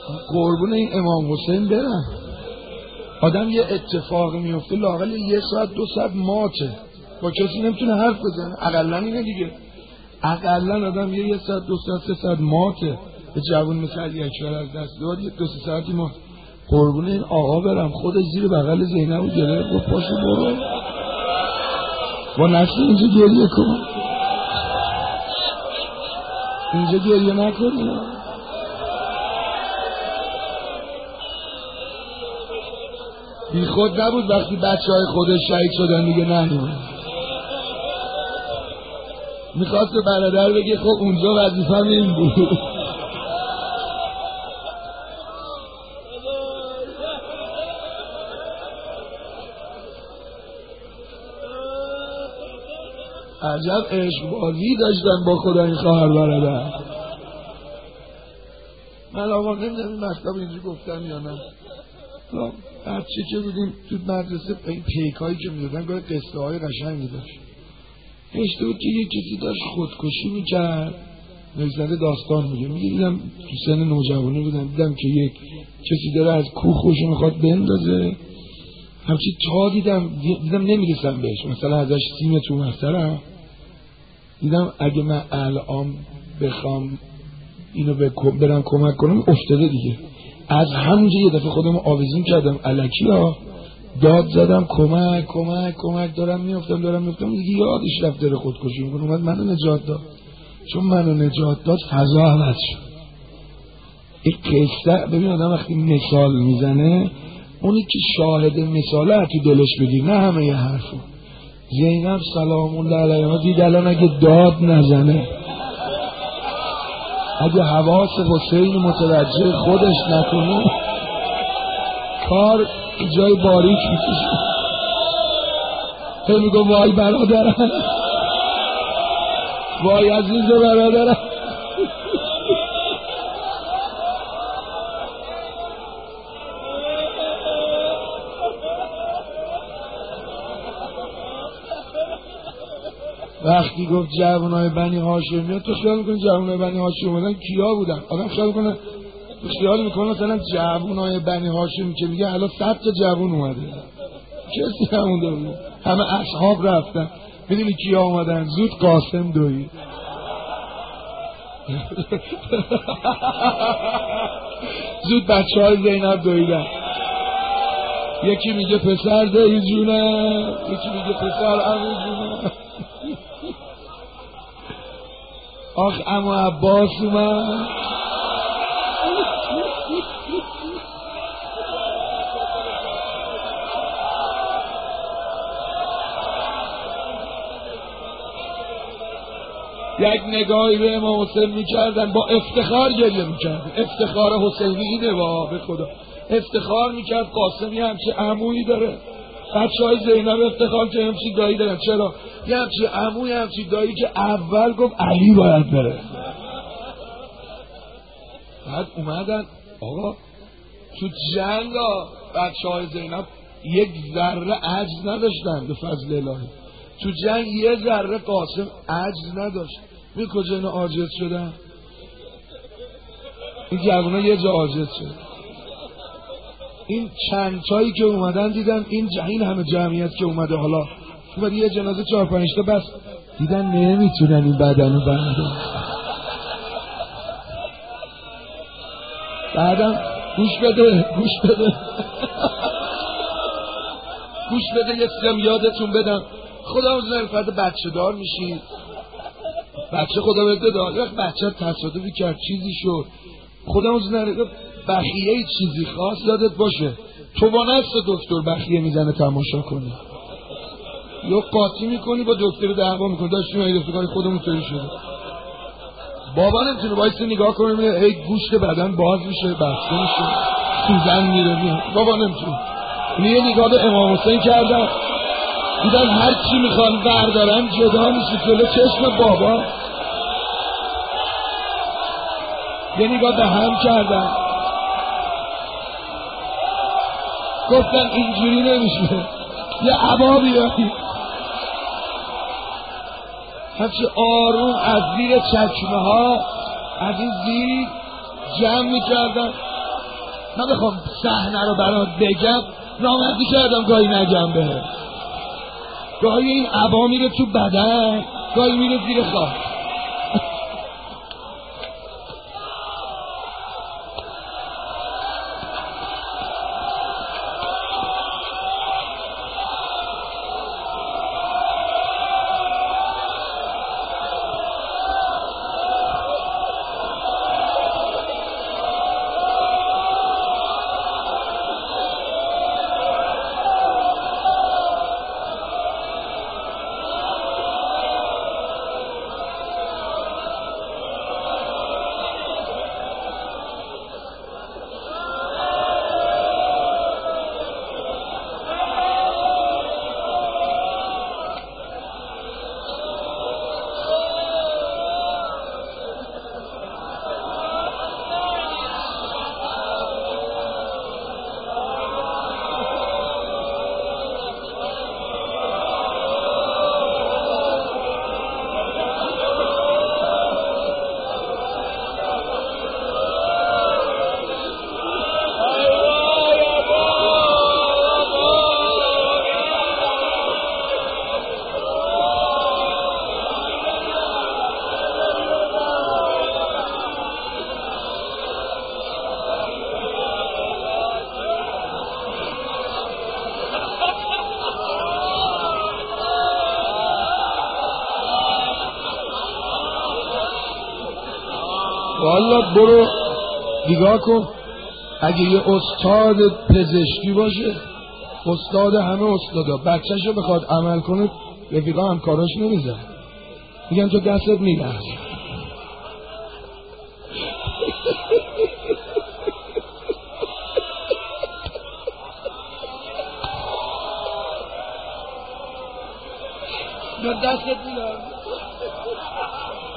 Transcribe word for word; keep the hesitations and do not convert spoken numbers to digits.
قربون این امام حسین برم. آدم یه اتفاقی میفته لااقل یه ساعت دو ساعت ماته، با کسی نمیتونه حرف بزنه. اقلن اینه دیگه، اقلن آدم یه یه ساعت دو ساعت سه ساعت ماته. به جوون مثل علی اکبر از دست داد یه دو سه ساعتی مات. قربون این آقا برم، خودش زیر بغل زینبو گرفت و پاشو برو با نفسی اینجا گریه کن، اینجا گریه نکنی. بی خود نبود وقتی بچه های خودش شهید شدن دیگه ننومه. میخواست به برادر بگه خب اونجا وظیفه‌م این بود. عجب عشق بازی داشتن با خدا این خواهر برادر. من آقا نمیدونم این مطلب اینجا گفتم یا نه. بچه که بودیم تو مدرسه این پیک هایی که میدادن گاهی قصه های قشنگی داشت. نوشته بود که یک کسی داشت خودکشی میکرد، نویسنده داستان میگه، میگه دیدم تو سن نوجوانی بودم، دیدم که یک کسی داره از کوه خوشو میخواد بندازه، همچی تا دیدم دیدم نمیرسم بهش، مثلا ازش سیم تو مسترم، دیدم اگه من الان بخوام اینو برم کمک کنم افتاده دیگه. از همونجا یه دفعه خودم آویزون کردم الکی ها، داد زدم کمک کمک کمک، دارم میافتم دارم میافتم دیگه یادش رفت داره خودکشی میکنه. اومد منو نجات داد، چون منو نجات داد فضا عوض شد. این قصه ببین آدم وقتی مثال میزنه، اونی که شاهد مثاله تو دلش بگیر، نه همه یه حرفو. زینب سلام الله علیها دید الان اگه داد نزنه، اگه حواس حسین متوجه خودش نکنه، کار جای باریک میکشه. هی میگو وای برادرم، وای عزیز برادرم. وقتی گفت جوانای بنی هاشمی، تو خیال میکنی جوانای بنی هاشمی بودن کیا بودن؟ آدم خیال میکنه خیال میکنه مثلا جوانای بنی هاشمی که میگه الان صد تا جوان اومده، کسی نمونده بود، همه اصحاب رفتن. میدونی کیا اومدن؟ زود قاسم دوید. زود بچه های زینب دویدن. یکی میگه پسر دایی جونه، یکی میگه پسر عمو جونه. آخ عمو عباس اومد. یک نگاهی به امام حسین میکردن، با افتخار گریه میکردن. افتخار حسینی اینه وا به خدا. افتخار میکرد قاسمی همچه عمویی داره. بچه های زینب افتخار که همچی دایی دارن. چرا؟ یه همچی عموی همچی دایی که اول گفت علی باید بره. بعد اومدن آقا تو جنگ ها بچه های زینب یک ذره عجز نداشتن به فضل الهی. تو جنگ یه ذره قاسم عجز نداشت. می کجا اینا عاجز شدن؟ این جوونا یه جا عاجز شد. این چند تایی که اومدن دیدن این این همه جمعیت که اومده، حالا اومد یه جنازه چهار پنج تا بس، دیدن نمیتونن این بدنو بردارن. بعدم گوش بده گوش بده گوش بده یه سیم یادتون بدم. خدا مزنه فرد بچه دار میشید، بچه خدا بده دار، وقت بچه تصادفی کرد چیزی شد، خدا مزنه بخیه چیزی خاص یادت باشه، تو با نفس دکتر بخیه میزنه تماشا کنی یا قاطی میکنی با دکتر دعوا میکنی. داشتیم این دفعه خودمون طوری شده، بابا نمیتونه وایسه نگاه کنه میگه ای گوشت بدن باز میشه بسته میشه سوزن میره میاد. بابا نمیتونه. یه نگاه به امام حسین کردن، دیدن هر چی میخوان بردارن جدا میشه جلو چشم بابا. یه نگاه به هم کردن، گفتن اینجوری نمیشه، یه عبا بیایی. همچه آروم از زیر چکمه ها از این زیر جمع میکردن. من بخوام صحنه رو برات بگم نامردی کردم گاهی نگم به گاهی این عبا میره تو بدن گاهی میره زیر خاک. والا برو نگاه کن، اگه یه استاد پزشکی باشه، استاد همه استادا، بچه‌شو بخواد عمل کنه رفیقا همکاراش نمیزن، میگن تو دستت میلرزه. دستت میلرزه.